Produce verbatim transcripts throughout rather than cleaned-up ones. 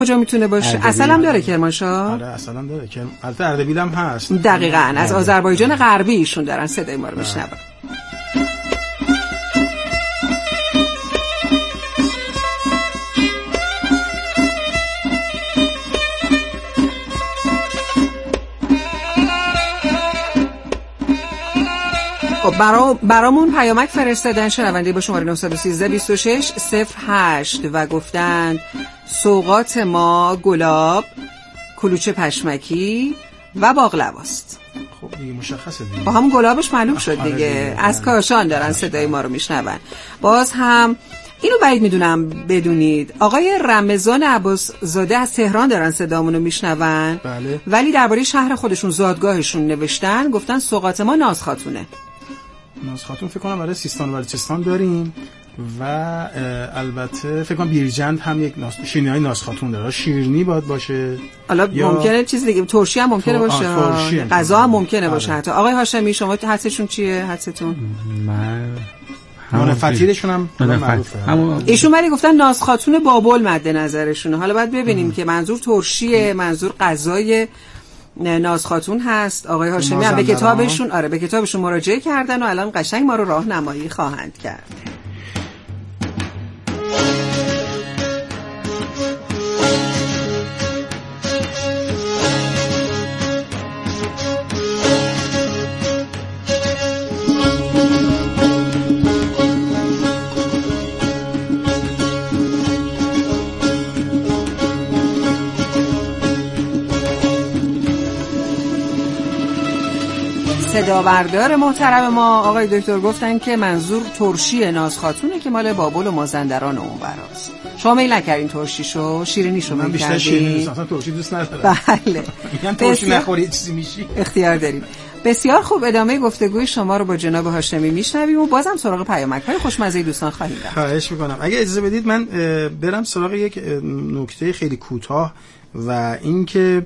کجا میتونه باشه؟ اصل هم داره کرمانشاه؟ آره اصل هم داره کرم... البته اردبیل هم هست. دقیقاً از آذربایجان غربی ایشون دارن صدای ما رو میشنون. خب برا برامون پیامک فرستادن شنونده با شماره نه یک سه بیست و شش صفر هشت و گفتند سوغات ما گلاب، کلوچه پشمکی و باقلواست. خب دیگه مشخصه دیگه. با همون گلابش معلوم شد دیگه. دیگه. از کاشان دارن صدای ما رو میشنون. باز هم اینو بعید میدونم بدونید آقای رمضان عباس زاده از تهران دارن صدامونو میشنون. بله. ولی درباره شهر خودشون زادگاهشون نوشتن، گفتن سوغات ما ناز خاتونه. ناز خاتون فکر کنم برای سیستان و بلوچستان داریم و البته فکر کنم بیرجند هم یک ناز شیرینی‌های ناز خاتون داره. شیرینی باید باشه. حالا ممکنه چیز دیگه ترشی هم ممکنه تو... باشه. غذا هم ممکنه باشه حتی. آقای هاشمی شما حدسشون چیه؟ حدستون؟ من همون فطیرشون هم معروفه. ایشون ولی گفتن ناز خاتون بابل مد نظرشونه. حالا باید ببینیم ام. که منظور ترشیه، منظور غذای ناز خاتون هست. آقای هاشمی هم به کتابشون آره به کتابشون مراجعه کردن و الان قشنگ ما رو راهنمایی خواهند کرد. صداوردار محترم ما آقای دکتر گفتن که منظور ترشی ناز خاتونه که مال بابل و مازندران اون براست. شما میل نکردین ترشیشو؟ شیرینیشو میل کردین؟ من بیشتر شیرینی دوست دارم، ترشی دوست ندارم. بله. میگن ترشی نخوری چیزی میشی. اختیار داریم. بسیار خوب، ادامه گفتگوی شما رو با جناب هاشمی میشنویم و بازم سراغ پیامک‌های خوشمزه دوستان خواهیم رفت. خواهش می‌کنم. اگه اجازه بدید من برم سراغ یک نکته خیلی کوتاه و اینکه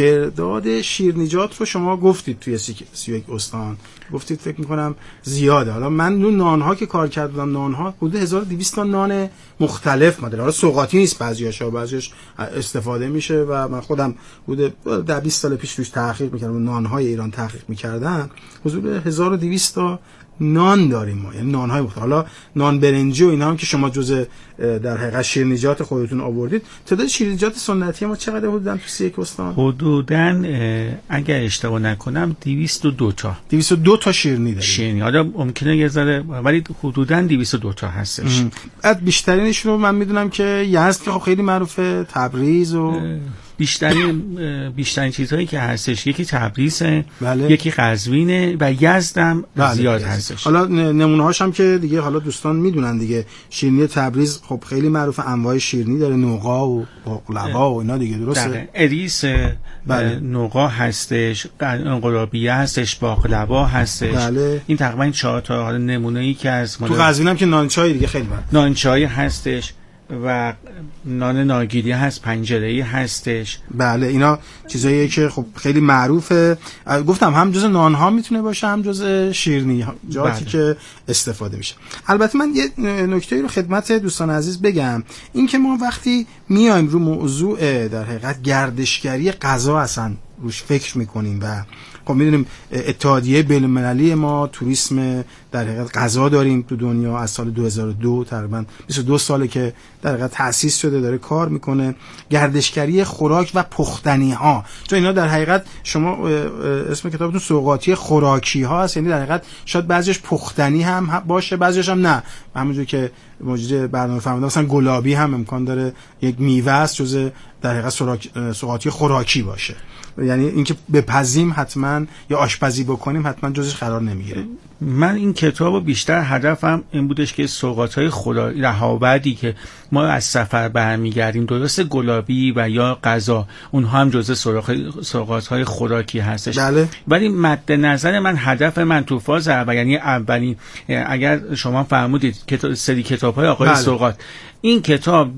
تعداد شیرنیجات رو شما گفتید توی سی و یک استان، گفتید فکر میکنم زیاده. حالا من اون نانها که کار کردم، نانها حدود هزار و دویست تا نان مختلف ما داره. حالا سوغاتی نیست، بعضیاشا بعضیش استفاده میشه و من خودم حدود ده بیست سال پیش روش تحقیق میکردم، نانهای ایران تحقیق میکردم. حدود هزار و دویست تا نان داریم ما، یعنی نان‌های مختلف. حالا نان برنجی و اینا هم که شما جزء در حقیقت شیرینیجات خودتون آوردید. تعداد شیرینیجات سنتی ما چقدر حدوداً تو سی و یک استان؟ حدوداً اگر اشتباه نکنم دویست و دو تا. دویست و دو تا شیرینی داریم. شیرینی حالا ممکنه یه ذره ولی حدوداً دویست و دو تا هستش. بعد بیشترینش رو من میدونم که یزد که خب خیلی معروفه، تبریز و بیشترین بیشترین چیزهایی که هستش یکی تبریزه، بله. یکی قزوینه و یزد هم بله. زیاد هستش. حالا نمونه هاش هم که دیگه حالا دوستان میدونن دیگه. شیرینی تبریز خب خیلی معروفه، انواع شیرینی داره، نوغا و باقلوا و اینا دیگه، درسته؟ اریس بله. نوغا هستش، انقلابیه هستش، باقلوا هستش. بله. این تقریبا چهار تا حالا نمونه‌ای که از تو قزوین هم که نانچای دیگه خیلی معروفه. نانچای هستش و نان ناگیری هست، پنجره‌ای هستش. بله اینا چیزاییه که خب خیلی معروفه. گفتم هم جزء نان ها میتونه باشه، هم جزء شیرینی جاتی بله. که استفاده میشه. البته من یه نکته‌ای رو خدمت دوستان عزیز بگم، این که ما وقتی میایم رو موضوع در حقیقت گردشگری غذا اصلا روش فکر میکنیم و خب میدونیم اتحادیه بین‌المللی ما توریسم در حقیقت غذا داریم تو دنیا از سال دو هزار و دو، تقریبا بیست و دو ساله که در حقیقت تأسیس شده، داره کار میکنه. گردشگری خوراک و پختنی ها، چون اینا در حقیقت شما اسم کتابتون سوغاتی خوراکی ها هست، یعنی در حقیقت شاید بعضیش پختنی هم باشه، بعضیش هم نه. همونجوری که موجود برنامه فرمودن مثلا گلابی هم امکان داره یک میوه است جزء در حقیقت سوغاتی خوراکی باشه، یعنی اینکه بپزیم حتما یا آشپزی بکنیم حتما جزش قرار نمیگیره. من این کتابو بیشتر هدفم این بودش که سوغات‌های خدا رهاوردی که ما از سفر برمیگردیم، درست گلابی و یا غذا اونها هم جزء سوغات‌های خوراکی هستش. بله. ولی مد نظر من هدف من تو فاز اول، یعنی اولین اگر شما فرمودید کتاب سری کتاب‌های آقای بله. سوغات، این کتاب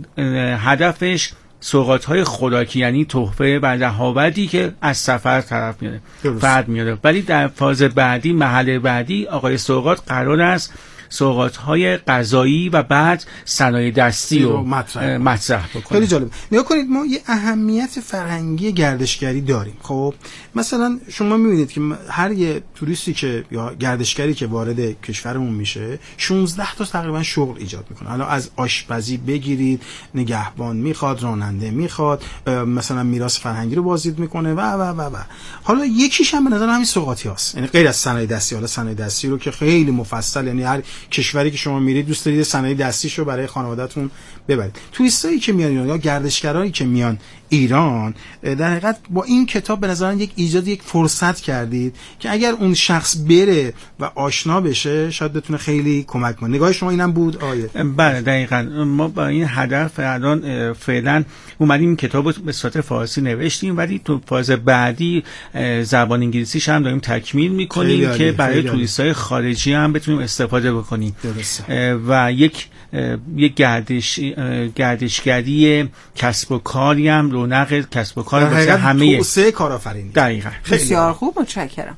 هدفش سوغات‌های خوراکی یعنی تحفه و رهاوردی که از سفر طرف میاره فرد میاره. ولی در فاز بعدی، مرحله بعدی، آقای سوغات قرار است سوغات‌های غذایی و بعد صنایع دستی رو مطرح, مطرح بکنیم. خیلی جالب. نگاه کنید ما یه اهمیت فرهنگی گردشگری داریم. خب مثلا شما می‌بینید که هر یه توریستی که یا گردشگری که وارد کشورمون میشه شانزده تا تقریبا شغل ایجاد میکنه. حالا از آشپزی بگیرید، نگهبان میخواد، راننده میخواد، مثلا میراث فرهنگی رو بازدید میکنه و و و و حالا یکیش هم به نظر همین سوغاتیاست. یعنی غیر از صنایع دستی، حالا صنایع دستی رو که خیلی مفصل، یعنی هر کشوری که شما میرید دوست دارید صنایع دستیشو برای خانواده‌تون ببرید. توریستایی که میان یا گردشگرایی که میان ایران در حقیقت با این کتاب به نظر من یک ایجاد یک فرصت کردید که اگر اون شخص بره و آشنا بشه شاید بتونه خیلی کمک کنه. نگاه شما اینم بود آیه؟ بله دقیقاً. ما با این هدف الان فعلا اومدیم کتاب رو به صورت فارسی نوشتیم ولی تو فاز بعدی زبان انگلیسیش هم داریم تکمیل میکنیم که برای توریستای خارجی هم بتونیم استفاده بکنیم. درسته. و یک یک گردش گردشگری کسب و کاری هم رونق کسب و کار واسه همه توسعه کارآفرینی. دقیقاً. بسیار خوب، متشکرم.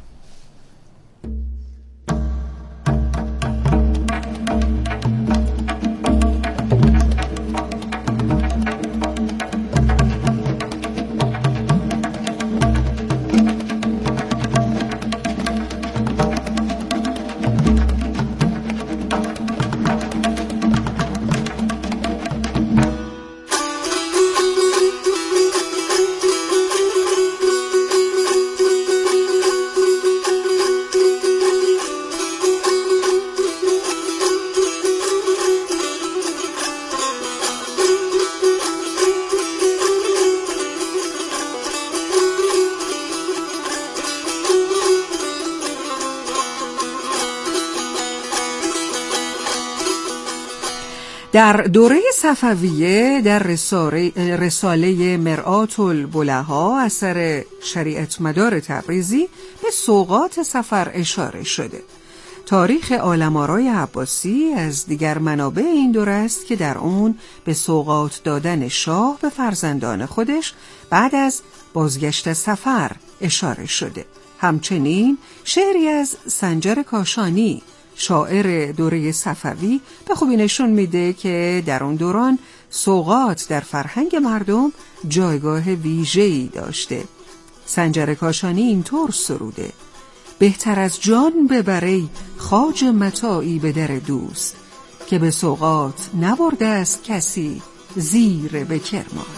در دوره صفویه در رساله, رساله مرآت البلها اثر شریعت مدار تبریزی به سوغات سفر اشاره شده. تاریخ عالم‌آرای عباسی از دیگر منابع این دوره است که در اون به سوغات دادن شاه به فرزندان خودش بعد از بازگشت سفر اشاره شده. همچنین شعری از سنجر کاشانی شاعر دوره صفوی به خوبی نشون میده که در اون دوران سوغات در فرهنگ مردم جایگاه ویژه‌ای داشته. سنجر کاشانی اینطور سروده: بهتر از جان ببری خواجه متاعی به در دوست، که به سوغات نبرده است کسی زیر به کرمان.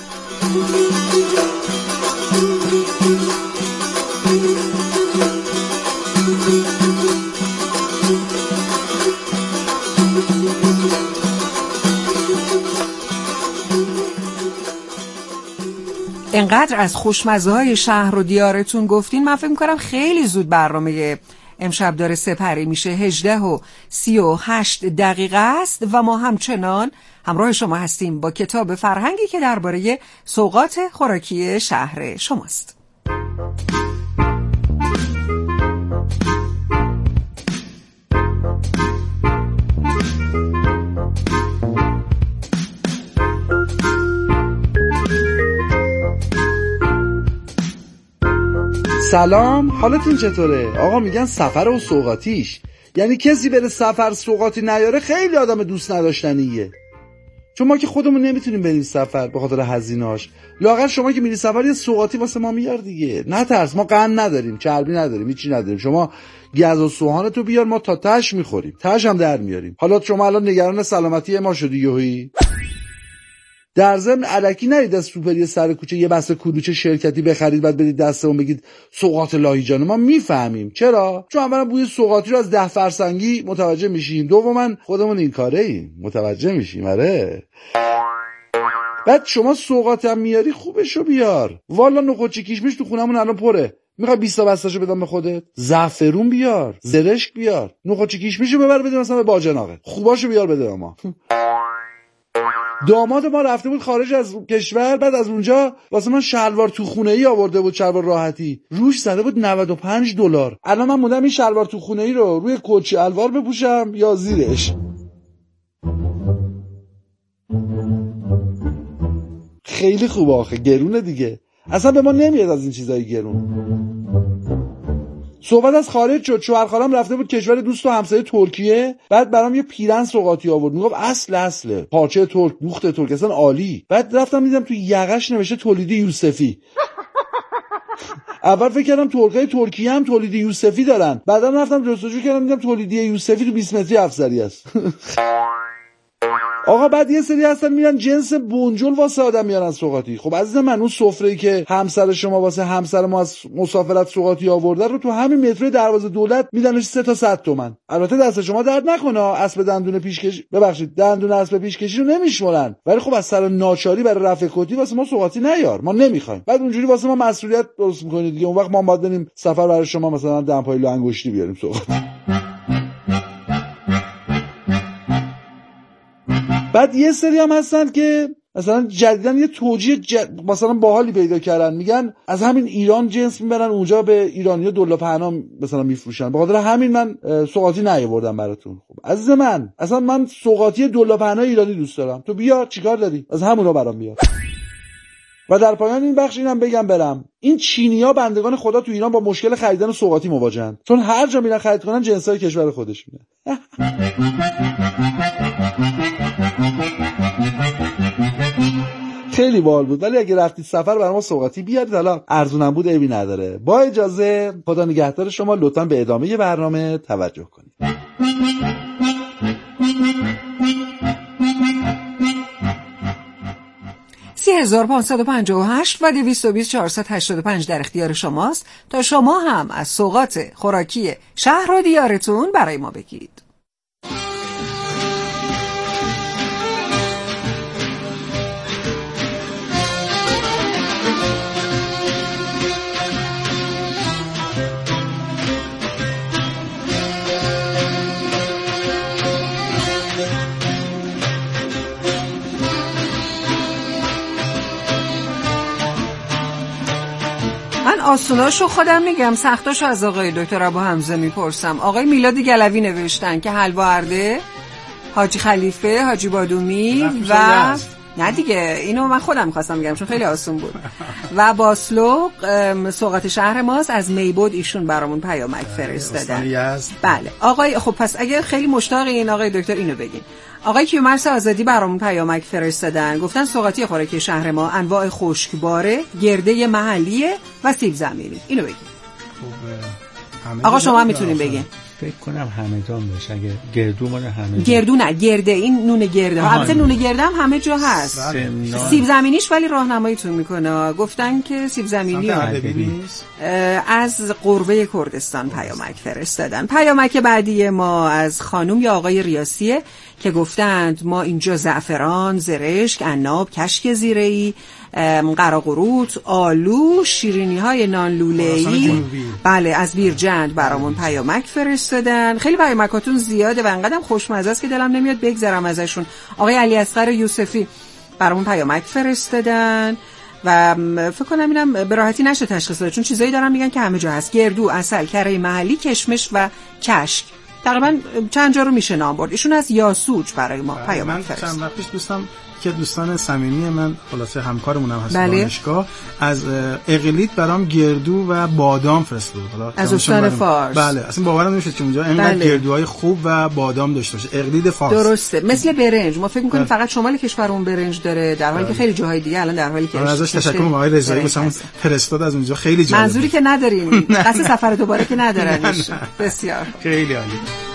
اینقدر از خوشمزه‌های شهر و دیارتون گفتین، من فکر می‌کنم خیلی زود برنامه امشب داره سپری میشه. هجده و سی و هشت دقیقه است و ما همچنان همراه شما هستیم با کتاب فرهنگی که درباره سوغات خوراکی شهر شماست. سلام، حالتون چطوره؟ آقا میگن سفر و سوغاتیش، یعنی کسی بره سفر سوغاتی نیاره خیلی آدم دوست نداشتنیه. چون ما که خودمون نمیتونیم بریم سفر به خاطر هزینه‌اش. لااقل شما که میری سفر یه سوغاتی واسه ما میار دیگه. نه ترس، ما قند نداریم، چربی نداریم، هیچی نداریم. شما گز و سوهان تو بیار، ما تا تهش میخوریم، تهش هم در میاریم. حالا شما الان نگران سلامتی ما شدی یوهی؟ در ضمن الکی نرید از سوپری سر کوچه یه بسته کلوچه شرکتی بخرید بعد برید دستمون بگید سوغات لاهیجان. ما میفهمیم چرا، چون اولا بوی سوغاتی رو از ده فرسنگی متوجه میشیم، دوما خودمون این کاره ایم متوجه میشیم. آره بعد شما سوغات هم میاری خوبشو بیار. والا نخودچی کیشمیش تو خونمون الان پره، میخوای بیست تا بسته‌شو بدم به خودت؟ زعفرون بیار، زرشک بیار، نخودچی کیشمیشو ببر بده مثلا به باجناقه، خوباشو بیار بده ما. داماد ما رفته بود خارج از کشور، بعد از اونجا واسه من شلوار تو خونه ای آورده بود، شلوار راحتی، روش زده بود نود و پنج دلار. الان من موندم این شلوار تو خونه ای رو روی کوچی الوار بپوشم یا زیرش. خیلی خوبه آخه، گرونه دیگه، اصلا به ما نمیاد از این چیزای گرون. صحبت از خارج شد. شوهر خالم رفته بود کشور دوست و همسایه ترکیه، بعد برام یه پیرن سوغاتی آورد، میگفت اصل اصله، پارچه ترک، دوخت ترک، اصلا عالی. بعد رفتم دیدم تو یقش نوشته تولید یوسفی. اول فکر کردم ترکای ترکیه هم تولید یوسفی دارن، بعدا رفتم جستجو کردم دیدم تولیدی یوسفی تو بیست متری افسری است. آقا بعد یه سری هستن میرن جنس بنجل واسه آدم میارن سوغاتی. خب عزیز من اون سفره‌ای که همسر شما واسه همسر ما از مسافرت سوغاتی آورده رو تو همین مترو دروازه دولت میدنش سه تا صد تومن. البته دست شما درد نکنه، اسب دندون پیشکش ببخشید دندون اسب پیشکشی رو نمیشمرن، ولی خب از سر ناچاری برای رفع کتی واسه ما سوغاتی نیار، ما نمیخوایم. بعد اونجوری واسه ما مسئولیت درست میکنید دیگه، اون وقت ما باید بریم سفر برای شما مثلا دمپایی انگشتی بیاریم سوغاتی. بعد یه سری هم هستن که مثلا جدیدن یه توجیه جد... مثلا باحالی پیدا کردن، میگن از همین ایران جنس میبرن اونجا به ایرانی‌ها دلا پهنا مثلا میفروشن. به خاطر همین من سوغاتی نیاوردم براتون. خب عزیز من اصلا من سوغاتی دلا پهنا ایرانی دوست دارم، تو بیا چیکار داری؟ از همونا برام بیار. و در پایان این بخش اینم بگم برم، این چینی‌ها بندگان خدا تو ایران با مشکل خریدن سوغاتی مواجهن، چون هر جا میرن خرید کنن جنسای کشور خودش میده. خیلی باحال بود، ولی اگه رفتید سفر برای ما سوغاتی بیارید، حالا ارزونم بود عیبی نداره. با اجازه خدا نگهدار شما، لطفاً به ادامه برنامه توجه کنید. سی هزار پانصد و پنجاه و هشت و دویست و بیست چهارصد و هشتاد و پنج در اختیار شماست تا شما هم از سوغات خوراکی شهر و دیارتون برای ما بگید. من آسوناشو خودم میگم، سختاشو از آقای دکتر ابو حمزه میپرسم. آقای میلاد گلوی نوشتن که حلوا ارده، حاجی خلیفه، حاجی بادومی و نه دیگه اینو من خودم می‌خواستم بگم چون خیلی آسون بود. و باسلوق سوغات شهر ماست، از میبود ایشون برامون پیامک فرستادن. بله آقای، خب پس اگه خیلی مشتاق این آقای دکتر اینو بگین. آقای کیومرث آزادی برامون پیامک فرستادن، گفتن سوغاتی خوراکی شهر ما انواع خشکباره، گرده محلیه و سیب زمینی. اینو بگین. خب آقا شما میتونین بگین. فکر کنم همدان باشه، اگه گردو مال همه گردو نه گرده، این نون گرده ها. البته نون گرده هم همه جا هست. سیب زمینیش ولی راهنماییتون میکنه. گفتن که سیب زمینی از قربه کردستان پیامک فرستادن. پیامک بعدی ما از خانم یا آقای ریاسیه که گفتند ما اینجا زعفران، زرشک، عناب، کشک زیره‌ای، قراقروت، آلو، شیرینی های نان لوله‌ای، بله از بیرجند برامون پیامک فرستادن. خیلی پیامکاتون زیاده و انقدرم خوشمزه است که دلم نمیاد بگذرم ازشون. آقای علی اصغر یوسفی برامون پیامک فرستادن و فکر کنم اینم به راحتی نشه تشخیص داد چون چیزایی دارن میگن که همه جا هست: گردو، عسل، کره محلی، کشمش و کشک. تقریبا چند جا رو میشه نام برد. ایشون از یاسوج برای ما پیامک فرستادن. چند وقت پیش دوستم که دوستان صمیمی من خلاصه همکارمون هم هست دانشگاه، از اقلیت برام گردو و بادام فرستاد بود. از استان فارس. بله اصلا باورم نمیشد که اونجا اینقدر بله. گردوهای خوب و بادام داشته باشه. اقلیت فارس. درسته، مثل برنج. ما فکر می‌کنیم فقط شمال کشورمون برنج داره، در حالی که خیلی جاهای دیگه الان در حالی که ازش تشکر می‌کنم آقای رضایی واسمون فرستاد از اونجا. خیلی جالب. منظوری که ندارین، قصد سفر دوباره که ندارن. بسیار خیلی عالی.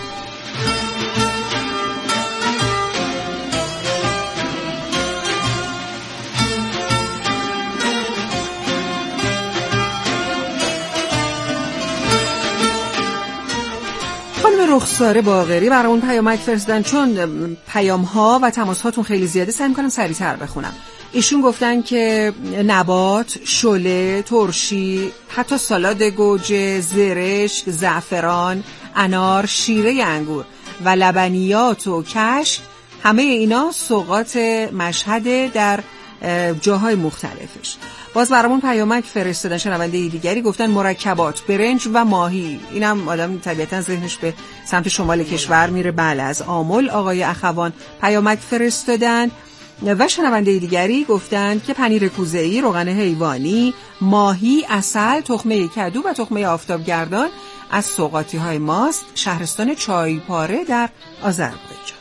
رخساره باقری برامون پیامک فرستادن. چون پیام ها و تماس هاتون خیلی زیاده سعی می‌کنم سریع‌تر بخونم. ایشون گفتن که نبات، شله، ترشی، حتی سالاد گوجه، زرشک، زعفران، انار، شیره انگور و لبنیات و کشک، همه اینا سوغات مشهد در جاهای مختلفش. باز برامون پیامک فرستادن شنونده دیگری، گفتن مرکبات، برنج و ماهی. اینم آدم طبیعتا ذهنش به سمت شمال کشور میره. بله از آمل آقای اخوان پیامک فرستادن و شنونده دیگری گفتند که پنیر کوزه‌ای، روغن حیوانی، ماهی، عسل، تخمه کدو و تخمه آفتابگردان از سوغاتی‌های ماست، شهرستان چایپاره در آذربایجان.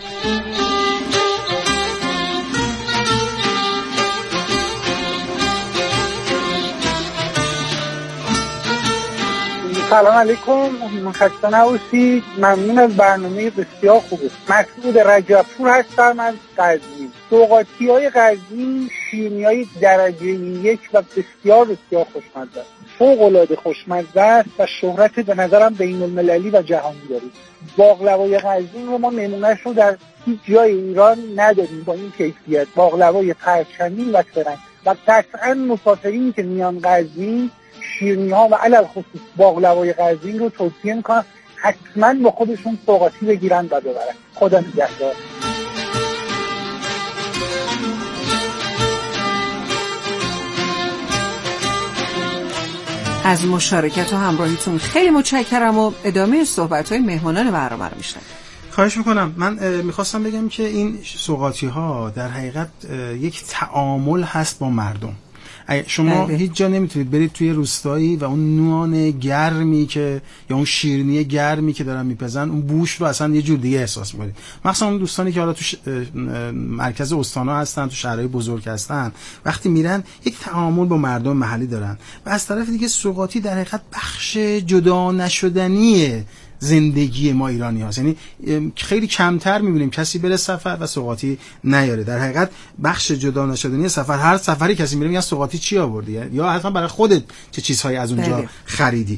سلام علیکم، خسته نباشید. ممنون از برنامه بسیار خوبه. مسعود رجبپور هستم از قزوین. سوغاتی‌های قزوین شیرینی‌های درجه یک و بسیار بسیار خوشمزه است. فوق‌العاده خوشمزه است و شهرت به نظرم بین‌المللی و جهانی داره. باقلوای قزوین رو ما نمونه‌اش رو در هیچ جای ایران نداریم با این کیفیت. باقلوای پرچمین و سرنگ و قطعاً مسافرینی که میان قزوین شیرینی ها و علل خصوص باقلوای قزوین رو توصیه میکنم حتما با خودشون سوغاتی بگیرن و ببرن. خدا نگهدار. از مشارکت و همراهیتون خیلی متشکرم و ادامه صحبت های مهمانان برنامه رو میشنویم. خواهش میکنم. من میخواستم بگم که این سوغاتی ها در حقیقت یک تعامل هست با مردم. شما بله. هیچ جا نمیتونید برید توی روستایی و اون نان گرمی که یا اون شیرینی گرمی که دارن میپزن اون بوش رو اصلا یه جور دیگه احساس میکنید. مخصوصا اون دوستانی که حالا تو ش... مرکز استان‌ها هستن، تو شهرهای بزرگ هستن، وقتی میرن یک تعامل با مردم محلی دارن و از طرف دیگه سوغاتی در حقیقت بخش جدا نشدنیه زندگی ما ایرانی هاست. یعنی خیلی کمتر میبینیم کسی بره سفر و سوغاتی نیاره. در حقیقت بخش جدا نشدنی سفر، هر سفری کسی میره میگه سوغاتی چی آوردی یا حتما برای خودت چه چیزهایی از اونجا بله. خریدی.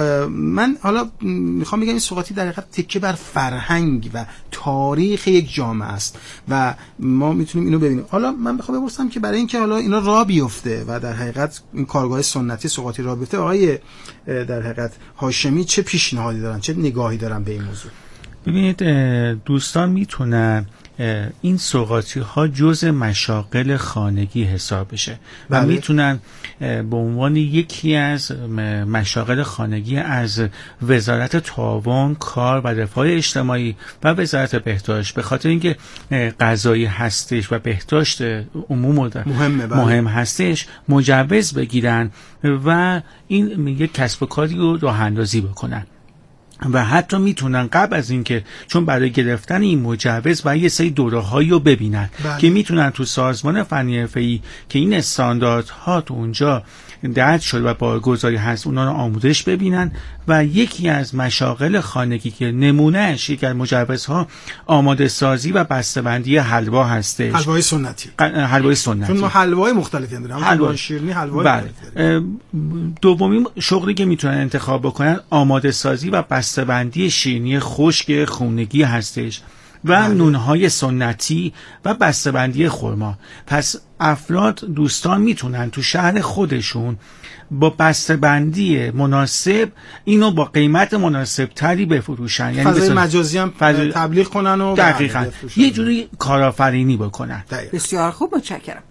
من حالا میخوام بگم این سوغاتی در حقیقت تکیه بر فرهنگ و تاریخ یک جامعه است و ما میتونیم اینو ببینیم. حالا من میخوام بپرسم که برای اینکه حالا اینا راه بیفته و در حقیقت این کارگاه سنتی سوغاتی راه بیفته، آقای در حقیقت هاشمی چه پیشنهادی دارن، چه نگاهی دارن به این موضوع؟ ببینید دوستان میتونن این سوغاتی ها جز مشاغل خانگی حساب بشه و بله. میتونن به عنوان یکی از مشاغل خانگی از وزارت تعاون، کار و رفاه اجتماعی و وزارت بهداشت، به خاطر اینکه غذایی هستش و بهداشت عموم مهمه بله. مهم هستش، مجوز بگیرن و این یک کسب و کاری رو راه اندازی بکنن. و حتی میتونن قبل از اینکه، چون برای گرفتن این مجوز باید یه سری دوره‌هایی رو ببینن بله. که میتونن تو سازمان فنی حرفه‌ای که این استانداردها تو اونجا درج شده و بارگذاری هست اونا رو آموزش ببینن و یکی از مشاغل خانگی که نمونهش یک از مجوزها آماده سازی و بسته‌بندی حلوا هستش. حلوای سنتی. حلوای سنتی. چون ما حلوای مختلفی داریم. حلوای شیرینی، حلوای بله. دومین شغلی که میتونن انتخاب بکنن آماده سازی و بسته‌بندی شیرینی خشک خونگی هستش و بله. نونهای سنتی و بسته‌بندی خرما. پس افراد دوستان میتونن تو شهر خودشون با بسته‌بندی مناسب اینو با قیمت مناسب تری بفروشن، یعنی فضای مجازی هم فضای... تبلیغ کنن و دقیقاً یه جوری کارآفرینی بکنن. دقیقا. بسیار خوب، متشکرم.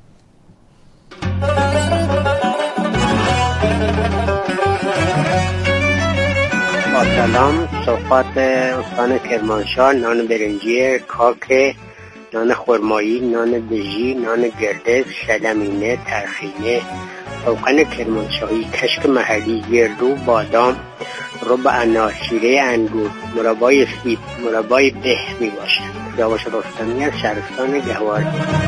سلام، صحبت استان کرمانشاه، نان برنجی، کاک، نان خرمایی، نان بژی، نان گردز، شلمینه، ترخینه، روغن کرمانشاهی، کشک محلی، گردو، بادام، رب انار، شیره انگور، مربای سیب، مربای به می باشد. داوش رستمی از شهرستان گهوار.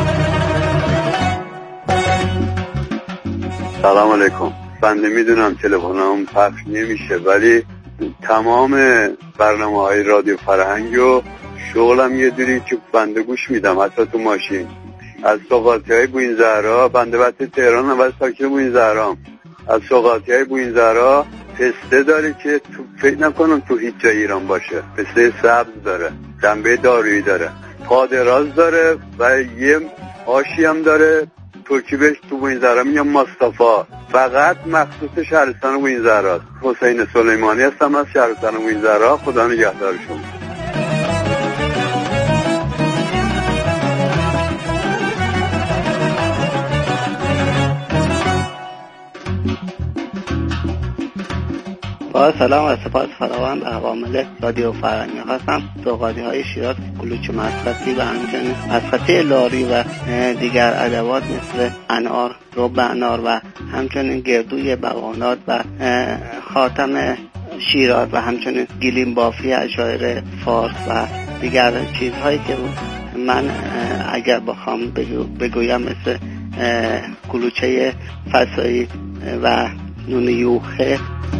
سلام علیکم. من نمیدونم تلفنم پخش نمیشه ولی تمام برنامه‌های رادیو فرهنگ و شغلم یه دوری که بنده گوش میدم، حتی تو ماشین. از سوغاتی‌های بوین زهرا، بنده وقتی تهران هم واسه ساکن بوین زهرا، از سوغاتی‌های بوین زهرا پسته داره که تو فکر نکنم تو هیچ جای ایران باشه. پسته سبز داره، جنبه دارویی داره، پادراز داره و یه آشی هم داره. ترکی بهش تو بوین زهرا میگم مصطفی، فقط مخصوص شهرستان بوین زهرا. حسین سلیمانی هستم از شهرستان بوین زهرا. خدا نگهدار شما. آقا سلام و سپاس فراوان به عوامل رادیو فرهنگی هستم. سوغاتی های شیراز، کلوچ مسقطی و همچنین مسقطی لاری و دیگر ادوات مثل انار، رب انار و همچنین گردوی بوانات و خاتم شیراز و همچنین گلیم بافی اشایر فارس و دیگر چیزهایی که من اگر بخوام بگو بگویم مثل کلوچه فسایی و نون یوخه.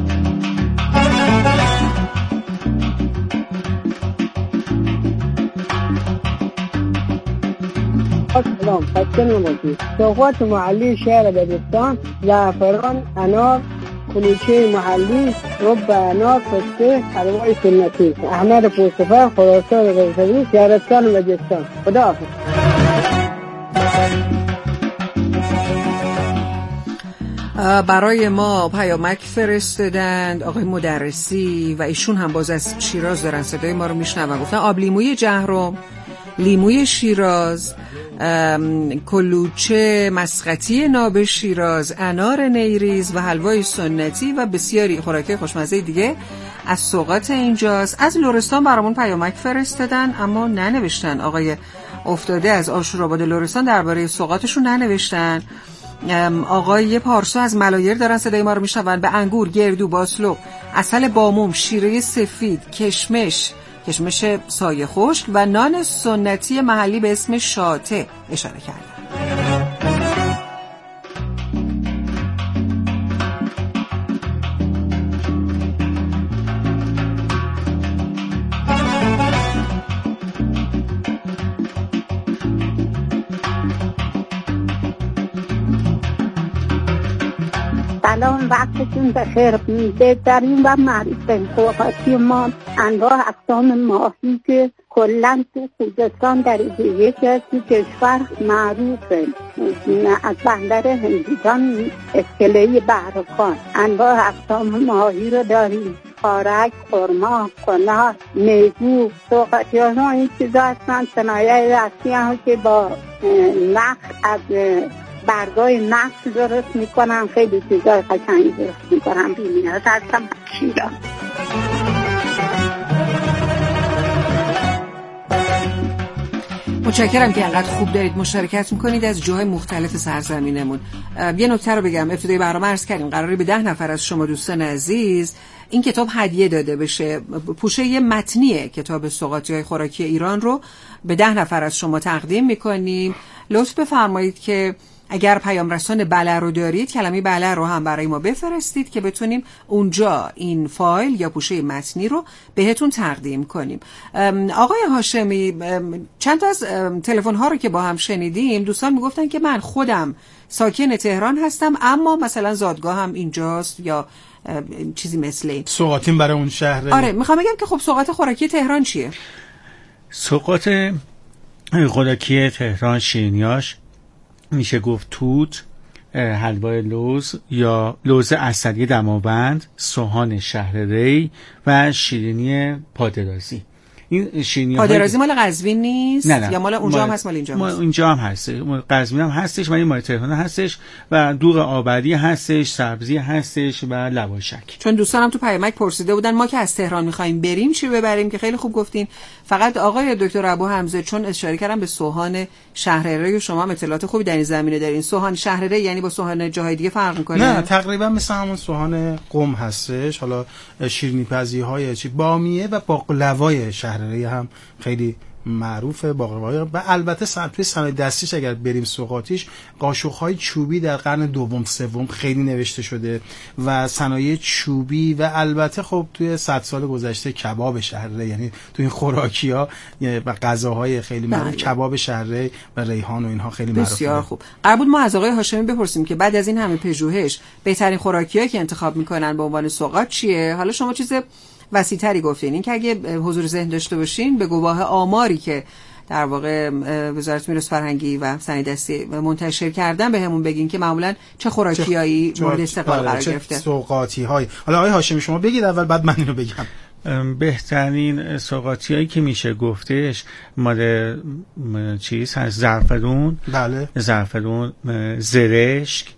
سلام، خسته نباشید. سوغات محلی شهر دبستان، زعفران، انار، کلوچه محلی، رب انار، پسته، حلوای سنتی. احمد پوستفر، خراسان غزنوی، شهرستان بلوچستان. خداحافظ. برای ما پیامک فرستادند آقای مدرسی و ایشون هم باز از شیراز دارن صدای ما رو میشنون. گفتن آب لیموی جهرم، لیموی شیراز، کلوچه مسقطی ناب شیراز، انار نیریز و حلوای سنتی و بسیاری خوراکی خوشمزه دیگه از سوغات اینجاست. از لرستان برامون پیامک فرستادن اما ننوشتن. آقای افتاده از آشورآباد لرستان درباره سوغاتشون ننوشتن. آقای پارسا از ملایر دارن صدای ما رو میشنون. به انگور، گردو، باسلو، عسل باموم، شیره سفید، کشمش، کشمش سایه خشک و نان سنتی محلی به اسم شاته اشاره کردن. سلام، وقتتون بخیر. بهترین و معروفترین سوغاتی ما انواع اقسام ماهی که کلاً تو خوزستان در یکی از کشور معروفه، از بندر هندیجان اسکله بحرخان انواع اقسام ماهی رو داریم. خارک، خرما، کنار، میگو. سوغاتی ها این چیزا هستن صنایع دستی هم که با نخ از برگای نخل درست میکنم. خیلی چیزای قشنگی درست میکنم. بی‌نیاز هستم شیراز. متشکرم که انقدر خوب دارید مشارکت میکنید از جاهای مختلف سرزمینمون. یه نکته رو بگم، ابتدای برنامه عرض کردیم قراره به ده نفر از شما دوستان عزیز این کتاب هدیه داده بشه. پوشه یه متنی کتاب سوغاتی‌های خوراکی ایران رو به ده نفر از شما تقدیم میکنیم. لطف بفرمایید که اگر پیام رسان بله رو دارید کلمه بله رو هم برای ما بفرستید که بتونیم اونجا این فایل یا پوشه متنی رو بهتون تقدیم کنیم. آقای هاشمی، چند تا از تلفن ها رو که با هم شنیدیم دوستان میگفتن که من خودم ساکن تهران هستم اما مثلا زادگاه هم اینجاست یا چیزی مثل این. سوغاتیم برای اون شهر. آره، میخوام بگم که خب سوغات خوراکی تهران چیه؟ سوغات خوراکی تهران شیرینیاش میشه گفت توت، حلوای لوز یا لوز عسلی دماوند، سوهان شهر ری و شیرینی پادرازی. این شیرینی پادرازی مال قزوین نیست؟ نه نه. یا مال اونجا مال... هم هست مال اینجا هست؟ اینجا هم هست. قزوین هم هستش ولی مال تهران هستش و دوغ آبری هستش، سبزی هستش و لواشک. چون دوستانم تو پیامک پرسیده بودن ما که از تهران می‌خوایم بریم چی ببریم که خیلی خوب گفتین. فقط آقای دکتر ابو حمزه چون اشاره کردم به سوهان شهر ری و شما هم اطلاعات خوبی در این زمینه دارین. سوهان شهر ری یعنی با سوهان جاهای دیگه فرق می‌کنه؟ نه، تقریبا مثل همون سوهان قم هستش. حالا شیرینی پزی‌های چی بامیه و باقلوای شهر ری هم خیلی معروفه. باقلوای و البته توی صنایع دستیش اگر بریم سوغاتیش قاشق‌های چوبی در قرن دوم سوم خیلی نوشته شده و صنایع چوبی و البته خب توی صد سال گذشته کباب شهر، یعنی توی این خوراکی‌ها و غذاهای خیلی معروف کباب شهر و ریحان و اینها خیلی معروفه. بسیار خوب. قرار بود ما از آقای هاشمی بپرسیم که بعد از این همه پژوهش بهترین خوراکی‌هایی که انتخاب می‌کنن به عنوان سوغات چیه؟ حالا شما چیز وسیع‌تری گفتین. این که اگه حضور ذهن داشته باشین به گواه آماری که در واقع وزارت میراث فرهنگی و صنایع دستی منتشر کردن بهمون بگین که معمولا چه خوراکیایی مورد استقبال قرار گرفته. سوغاتی‌های. حالا آقای هاشمی شما بگید اول بعد من اینو بگم. بهترین سوغاتیایی که میشه گفتش مال چیز هست زعفرون، بله، زعفرون، زرشک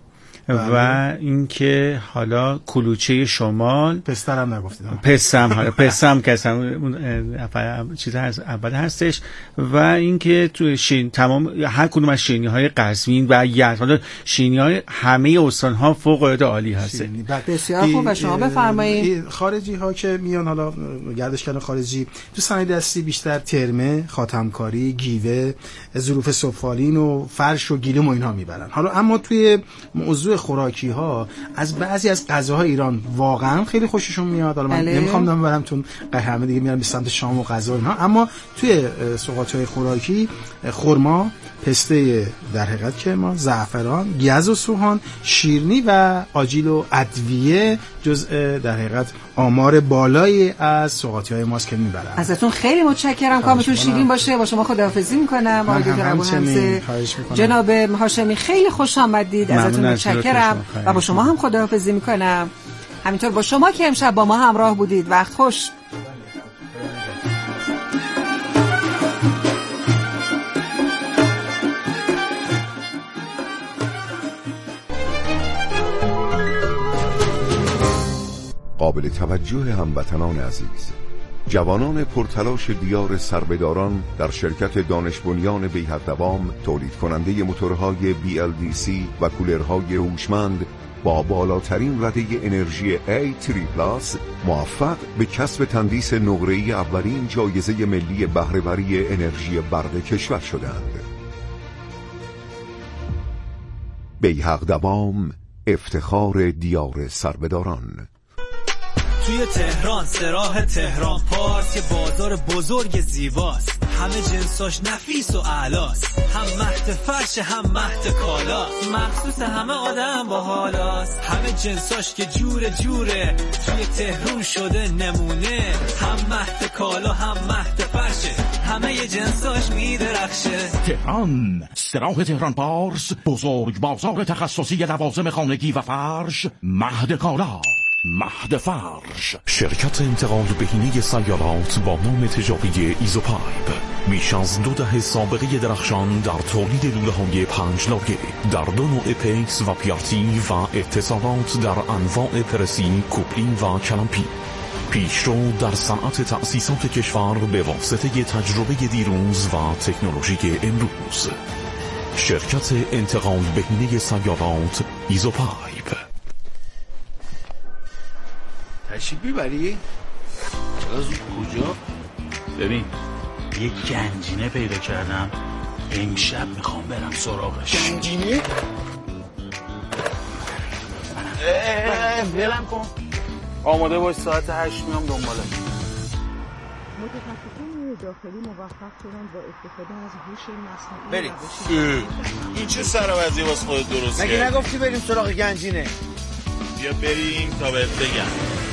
و اینکه حالا کلوچه شمال، پسترم نگفتید، پستم حالا پستم که اصلا اون چیز هست اول هستش، و اینکه تو شین تمام هر کدوم از شینی های قزوین و یزد، حالا شینی های همه استان ها فوق العاده عالی هست. بسیار خوب. و شما بفرمایید. خارجی ها که میان، حالا گردشگران خارجی تو صنایع دستی بیشتر ترمه، خاتمکاری، گیوه، ظروف سفالین و فرش و گیلم و اینها میبرن. حالا اما توی موضوع خوراکی ها از بعضی از غذاهای ایران واقعا خیلی خوششون میاد. حالا من بله. نمیخوام نام ببرم چون همه دیگه میرن به سمت شام و غذا اینها، اما توی سوغات‌های خوراکی خرما، پسته در حقیقت که ما زعفران، گز و سوهان، شیرینی و آجیل و ادویه جزء در حقیقت آمار بالایی از سوغاتی‌های ماست که میبرن. ازتون خیلی متشکرم. کامتون شیرین باشه. با شما خداحافظی میکنم. آقای دکتر ابوحمزه، جناب هاشمی خیلی خوش آمدید. ازتون متشکرم و با شما هم خداحافظی میکنم. همینطور با شما که امشب با ما همراه بودید. وقت خوش. قابل توجه هموطنان عزیز، جوانان پرتلاش دیار سربهداران در شرکت دانش بنیان بی‌حدوام تولید کننده موتورهای بی ال دی سی و کولرهای هوشمند با بالاترین رده انرژی ای سه پلاس موفق به کسب تندیس نقره‌ای اولین جایزه ملی بهره‌وری انرژی برق کشور شدند. بی‌حدوام، افتخار دیار سربهداران. توی تهران، سراح تهران پارس، یه بازار بزرگ زیباست، همه جنساش نفیس و اعلاست، هم مهد فرش هم مهد کالاست، مخصوص همه آدم با حالاست، همه جنساش که جور جوره، توی تهران شده نمونه، هم مهد کالا هم مهد فرشه، همه ی جنساش میدرخشه. تهران، سراح تهران پارس، بزرگ بازار تخصصی لوازم خانگی و فرش، مهد کالا، مهد فرش. شرکت انتقال بهینه سیارات با نام تجاری ایزوپایپ، بیش از دو دهه سابقه درخشان در تولید لوله‌های پنج لایه در دو نوع پیکس و پیارتی و اتصالات در انواع پرسی، کوپلی و کلمپی. پیشرو در صنعت تأسیسات کشور به واسطه تجربه دیروز و تکنولوژی امروز. شرکت انتقال بهینه سیارات ایزوپایپ. تشریف میبری؟ چرا زود کجا؟ ببین یه گنجینه پیدا کردم، امشب میخوام برم سراغش. گنجینه؟ بلم کن. آماده باش، ساعت هشت میام دنبالت. متخصصان داخلی موفق شدن با استفاده از هوش مصنوعی. بریم. این چه سرابزی واسه خودت درست کردی؟ مگه نگفتی بریم سراغ گنجینه؟ بیا بریم تا بهت بگم.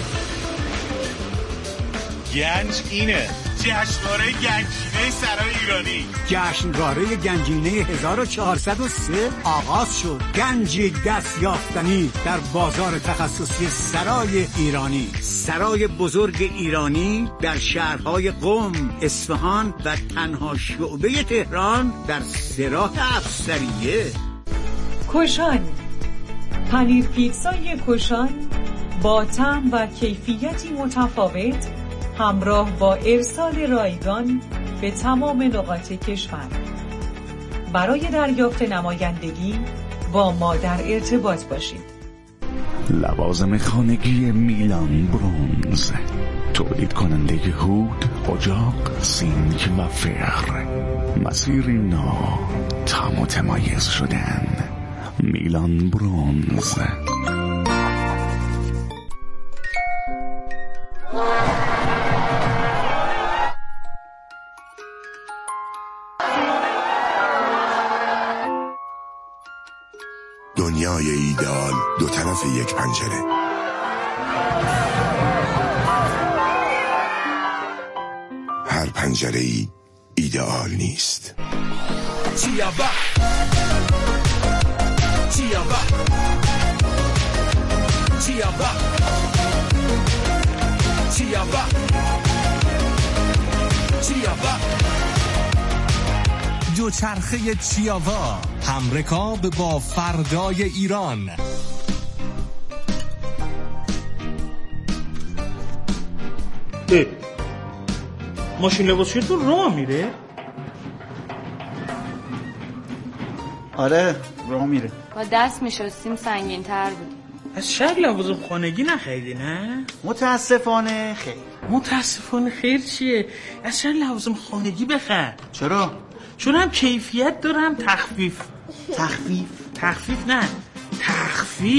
گنج اینه، جشنواره گنجینه سرای ایرانی. جشنواره گنجینه هزار و چهارصد و سه آغاز شد. گنجی دست یافتنی در بازار تخصصی سرای ایرانی، سرای بزرگ ایرانی در شهرهای قم، اصفهان و تنها شعبه تهران در سراح افسریه. کشان، پنیر پیتزای کشان با طعم و کیفیتی متفاوت همراه با ارسال رایگان به تمام نقاط کشور. برای دریافت نمایندگی با ما در ارتباط باشید. لوازم خانگی میلان برونز، تولید کننده هود، اجاق، سینک و فر. مسیر نو، تا متمایز شدن. میلان برونز. دنیای ایدئال دو طرف یک پنجره. هر پنجره ای ایدئال نیست. چیابا چیابا چیابا چیابا چیابا دوچرخه چیاوا، همرکاب با فردای ایران. ماشین لباسشویی تو راه میره؟ آره راه میره. با دست میشستیم سنگین تر بود. از شب لوازم خانگی نخریدی نه؟ متاسفانه خیر. متاسفانه خیر چیه؟ از شب لوازم خانگی بخر. چرا؟ چون هم کیفیت داره هم تخفیف. تخفیف؟ تخفیف نه تخفیف